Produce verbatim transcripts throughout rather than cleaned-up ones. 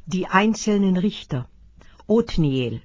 Die einzelnen Richter. Othniel.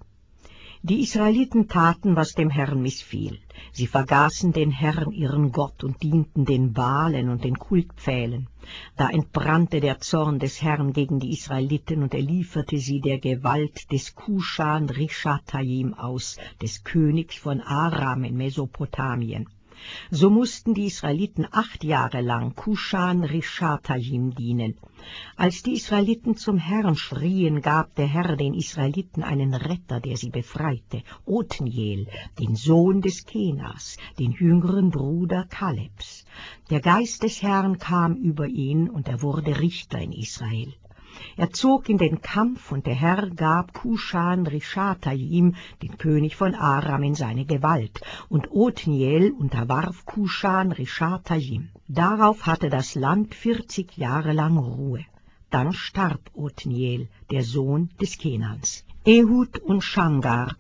Die Israeliten taten, was dem Herrn missfiel. Sie vergaßen den Herrn, ihren Gott, und dienten den Baalen und den Kultpfählen. Da entbrannte der Zorn des Herrn gegen die Israeliten, und er lieferte sie der Gewalt des Kushan Rishathaim aus, des Königs von Aram in Mesopotamien. So mussten die Israeliten acht Jahre lang Kushan Rishathaim dienen. Als die Israeliten zum Herrn schrien, gab der Herr den Israeliten einen Retter, der sie befreite, Othniel, den Sohn des Kenas, den jüngeren Bruder Kalebs. Der Geist des Herrn kam über ihn, und er wurde Richter in Israel. Er zog in den Kampf, und der Herr gab Kushan Rishathaim, den König von Aram, in seine Gewalt, und Othniel unterwarf Kushan Rishathaim. Darauf hatte das Land vierzig Jahre lang Ruhe. Dann starb Othniel, der Sohn des Kenans. Ehud und Shamgar.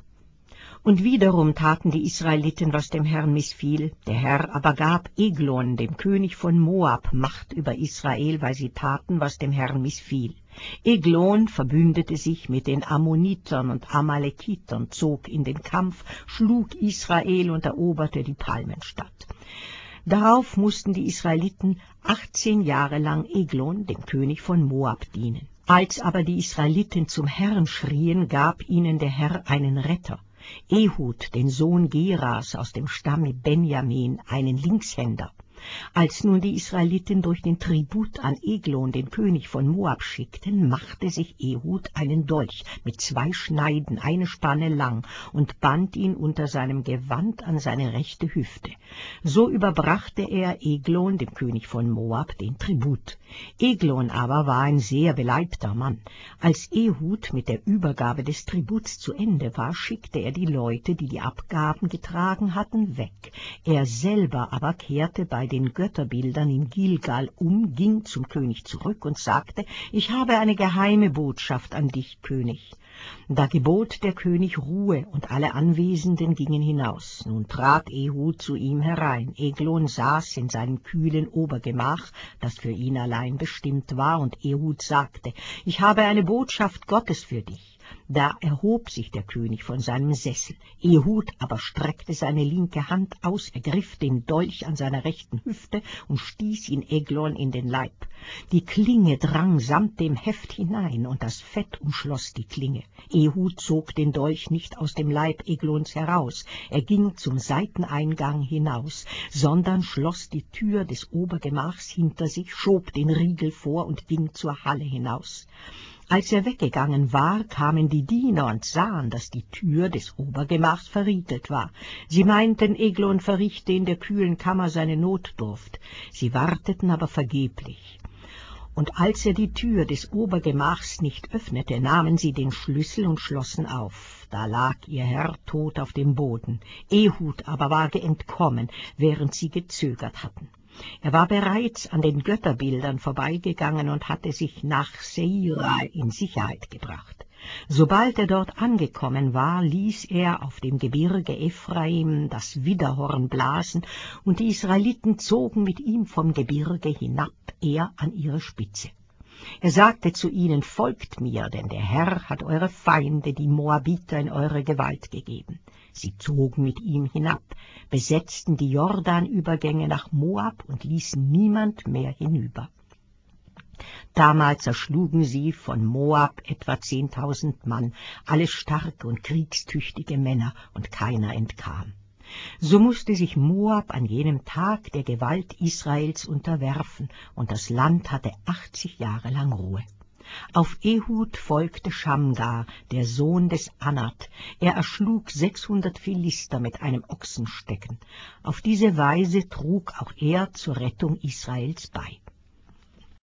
Und wiederum taten die Israeliten, was dem Herrn missfiel. Der Herr aber gab Eglon, dem König von Moab, Macht über Israel, weil sie taten, was dem Herrn missfiel. Eglon verbündete sich mit den Ammonitern und Amalekitern, zog in den Kampf, schlug Israel und eroberte die Palmenstadt. Darauf mussten die Israeliten achtzehn Jahre lang Eglon, dem König von Moab, dienen. Als aber die Israeliten zum Herrn schrien, gab ihnen der Herr einen Retter, Ehud, den Sohn Geras aus dem Stamm Benjamin, einen Linkshänder. Als nun die Israeliten durch den Tribut an Eglon, den König von Moab, schickten, machte sich Ehud einen Dolch mit zwei Schneiden, eine Spanne lang, und band ihn unter seinem Gewand an seine rechte Hüfte. So überbrachte er Eglon, dem König von Moab, den Tribut. Eglon aber war ein sehr beleibter Mann. Als Ehud mit der Übergabe des Tributs zu Ende war, schickte er die Leute, die die Abgaben getragen hatten, weg. Er selber aber kehrte bei den Götterbildern in Gilgal um, ging zum König zurück und sagte: »Ich habe eine geheime Botschaft an dich, König.« Da gebot der König Ruhe, und alle Anwesenden gingen hinaus. Nun trat Ehud zu ihm herein. Eglon saß in seinem kühlen Obergemach, das für ihn allein bestimmt war, und Ehud sagte: »Ich habe eine Botschaft Gottes für dich.« Da erhob sich der König von seinem Sessel. Ehud aber streckte seine linke Hand aus, ergriff den Dolch an seiner rechten Hüfte und stieß ihn Eglon in den Leib. Die Klinge drang samt dem Heft hinein, und das Fett umschloss die Klinge. Ehud zog den Dolch nicht aus dem Leib Eglons heraus, er ging zum Seiteneingang hinaus, sondern schloss die Tür des Obergemachs hinter sich, schob den Riegel vor und ging zur Halle hinaus. Als er weggegangen war, kamen die Diener und sahen, dass die Tür des Obergemachs verriegelt war. Sie meinten, Eglon verrichte in der kühlen Kammer seine Notdurft. Sie warteten aber vergeblich. Und als er die Tür des Obergemachs nicht öffnete, nahmen sie den Schlüssel und schlossen auf. Da lag ihr Herr tot auf dem Boden. Ehud aber war entkommen, während sie gezögert hatten. Er war bereits an den Götterbildern vorbeigegangen und hatte sich nach Seira in Sicherheit gebracht. Sobald er dort angekommen war, ließ er auf dem Gebirge Ephraim das Widderhorn blasen, und die Israeliten zogen mit ihm vom Gebirge hinab, er an ihre Spitze. Er sagte zu ihnen: »Folgt mir, denn der Herr hat eure Feinde, die Moabiter, in eure Gewalt gegeben.« Sie zogen mit ihm hinab, besetzten die Jordanübergänge nach Moab und ließen niemand mehr hinüber. Damals erschlugen sie von Moab etwa zehntausend Mann, alle starke und kriegstüchtige Männer, und keiner entkam. So musste sich Moab an jenem Tag der Gewalt Israels unterwerfen, und das Land hatte achtzig Jahre lang Ruhe. Auf Ehud folgte Shamgar, der Sohn des Anat. Er erschlug sechshundert Philister mit einem Ochsenstecken. Auf diese Weise trug auch er zur Rettung Israels bei.